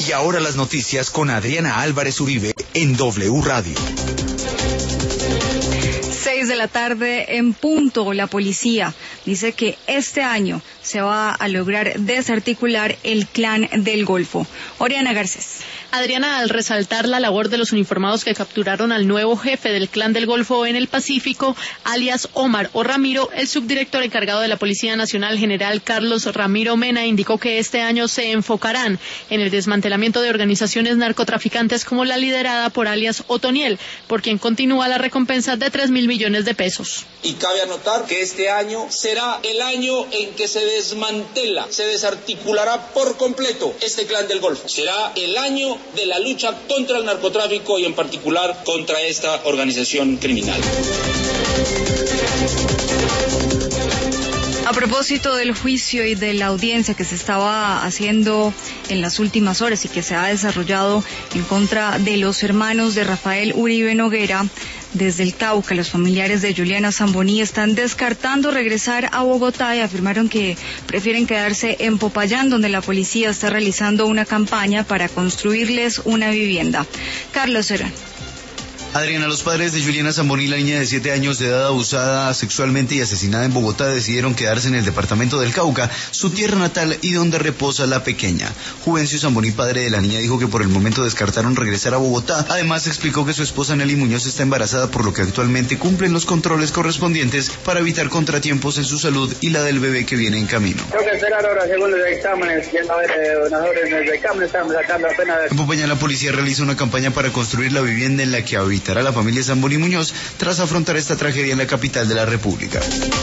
Y ahora las noticias con Adriana Álvarez Uribe en W Radio. 6 de la tarde en punto. La policía dice que este año se va a lograr desarticular el Clan del Golfo. Oriana Garcés. Adriana, al resaltar la labor de los uniformados que capturaron al nuevo jefe del Clan del Golfo en el Pacífico, alias Omar o Ramiro, el subdirector encargado de la Policía Nacional, general Carlos Ramiro Mena, indicó que este año se enfocarán en el desmantelamiento de organizaciones narcotraficantes como la liderada por alias Otoniel, por quien continúa la recompensa de 3.000 millones de pesos. Y cabe anotar que este año será el año en que se desmantela, se desarticulará por completo este Clan del Golfo. Será el año de la lucha contra el narcotráfico y en particular contra esta organización criminal. A propósito del juicio y de la audiencia que se estaba haciendo en las últimas horas y que se ha desarrollado en contra de los hermanos de Rafael Uribe Noguera, desde el Cauca, los familiares de Juliana Zamboní están descartando regresar a Bogotá y afirmaron que prefieren quedarse en Popayán, donde la policía está realizando una campaña para construirles una vivienda. Carlos Serrano. Adriana, los padres de Juliana Zamboní, la niña de 7 años de edad abusada sexualmente y asesinada en Bogotá, decidieron quedarse en el departamento del Cauca, su tierra natal y donde reposa la pequeña. Juvencio Zamboní, padre de la niña, dijo que por el momento descartaron regresar a Bogotá. Además, explicó que su esposa Nelly Muñoz está embarazada, por lo que actualmente cumplen los controles correspondientes para evitar contratiempos en su salud y la del bebé que viene en camino. Tengo que esperar ahora según los exámenes, yendo a ver donadores en el examen, estamos sacando apenas. En Popayán, la policía realiza una campaña para construir la vivienda en la que habitará la familia Zamboní Muñoz tras afrontar esta tragedia en la capital de la República.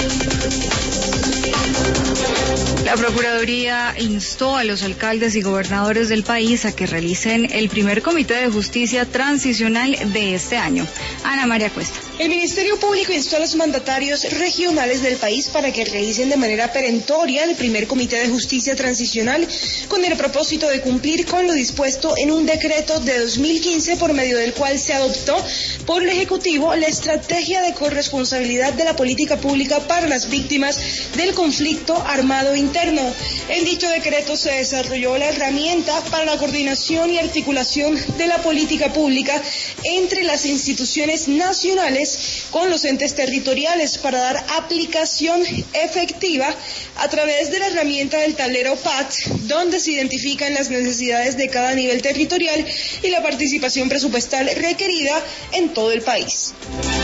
La Procuraduría instó a los alcaldes y gobernadores del país a que realicen el primer comité de justicia transicional de este año. Ana María Cuesta. El Ministerio Público instó a los mandatarios regionales del país para que realicen de manera perentoria el primer comité de justicia transicional con el propósito de cumplir con lo dispuesto en un decreto de 2015 por medio del cual se adoptó por el Ejecutivo la estrategia de corresponsabilidad de la política pública para las víctimas del conflicto armado interno. En dicho decreto se desarrolló la herramienta para la coordinación y articulación de la política pública entre las instituciones nacionales con los entes territoriales para dar aplicación efectiva a través de la herramienta del tablero PAT, donde se identifican las necesidades de cada nivel territorial y la participación presupuestal requerida en todo el país.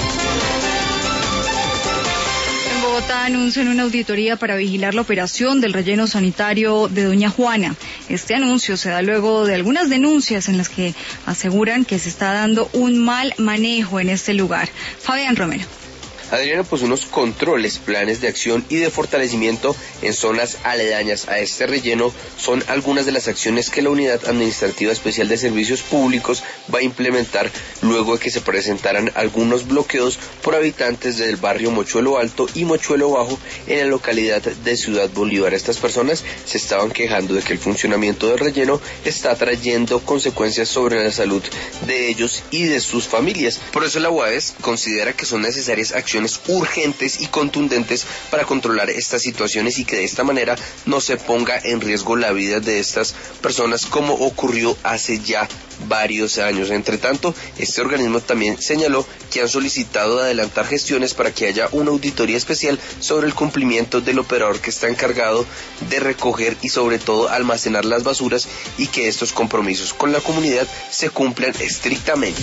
En Bogotá anuncian una auditoría para vigilar la operación del relleno sanitario de Doña Juana. Este anuncio se da luego de algunas denuncias en las que aseguran que se está dando un mal manejo en este lugar. Fabián Romero. Adriana, pues unos controles, planes de acción y de fortalecimiento en zonas aledañas a este relleno son algunas de las acciones que la Unidad Administrativa Especial de Servicios Públicos va a implementar luego de que se presentaran algunos bloqueos por habitantes del barrio Mochuelo Alto y Mochuelo Bajo en la localidad de Ciudad Bolívar. Estas personas se estaban quejando de que el funcionamiento del relleno está trayendo consecuencias sobre la salud de ellos y de sus familias. Por eso la UAES considera que son necesarias acciones urgentes y contundentes para controlar estas situaciones y que de esta manera no se ponga en riesgo la vida de estas personas como ocurrió hace ya varios años. Entre tanto, este organismo también señaló que han solicitado adelantar gestiones para que haya una auditoría especial sobre el cumplimiento del operador que está encargado de recoger y sobre todo almacenar las basuras y que estos compromisos con la comunidad se cumplan estrictamente.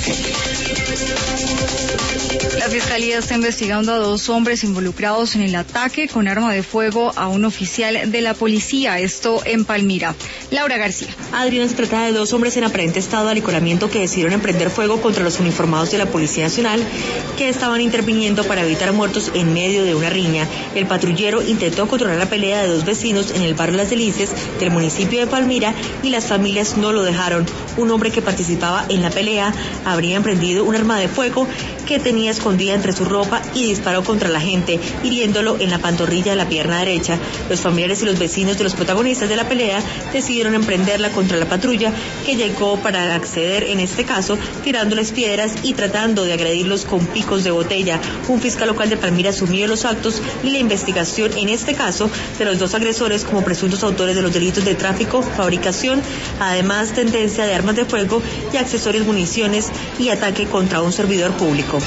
La Fiscalía está investigando a 2 hombres involucrados en el ataque con arma de fuego a un oficial de la policía, esto en Palmira. Laura García. Adriana, se trata de 2 hombres en aparente estado de alicoramiento que decidieron emprender fuego contra los uniformados de la Policía Nacional que estaban interviniendo para evitar muertos en medio de una riña. El patrullero intentó controlar la pelea de 2 vecinos en el barrio Las Delicias del municipio de Palmira y las familias no lo dejaron. Un hombre que participaba en la pelea habría emprendido un arma de fuego que tenía escondida entre su ropa y disparó contra la gente, hiriéndolo en la pantorrilla de la pierna derecha. Los familiares y los vecinos de los protagonistas de la pelea decidieron emprenderla contra la patrulla, que llegó para acceder, en este caso, tirándoles piedras y tratando de agredirlos con picos de botella. Un fiscal local de Palmira asumió los actos y la investigación, en este caso, de los dos agresores como presuntos autores de los delitos de tráfico, fabricación, además tendencia de armas de fuego y accesorios, municiones y ataque contra un servidor público.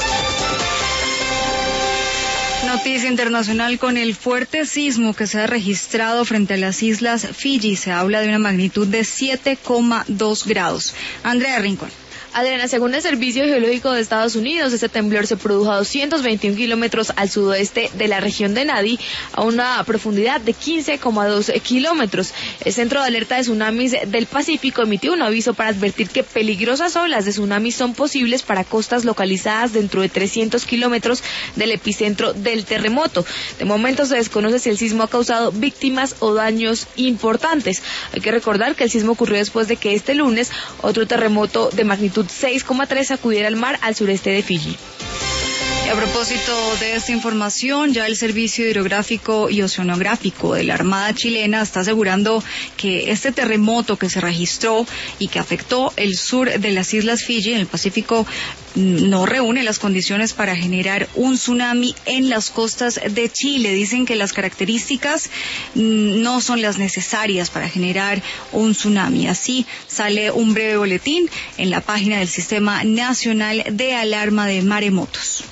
Noticia internacional: con el fuerte sismo que se ha registrado frente a las islas Fiji, se habla de una magnitud de 7,2 grados. Andrea Rincón. Adriana, según el Servicio Geológico de Estados Unidos, este temblor se produjo a 221 kilómetros al sudoeste de la región de Nadi, a una profundidad de 15,2 kilómetros. El Centro de Alerta de Tsunamis del Pacífico emitió un aviso para advertir que peligrosas olas de tsunamis son posibles para costas localizadas dentro de 300 kilómetros del epicentro del terremoto. De momento se desconoce si el sismo ha causado víctimas o daños importantes. Hay que recordar que el sismo ocurrió después de que este lunes otro terremoto de magnitud 6,3 sacudiera el mar al sureste de Fiji. Y a propósito de esta información, ya el Servicio Hidrográfico y Oceanográfico de la Armada chilena está asegurando que este terremoto que se registró y que afectó el sur de las islas Fiji en el Pacífico no reúne las condiciones para generar un tsunami en las costas de Chile. Dicen que las características no son las necesarias para generar un tsunami. Así sale un breve boletín en la página del Sistema Nacional de Alarma de Maremotos.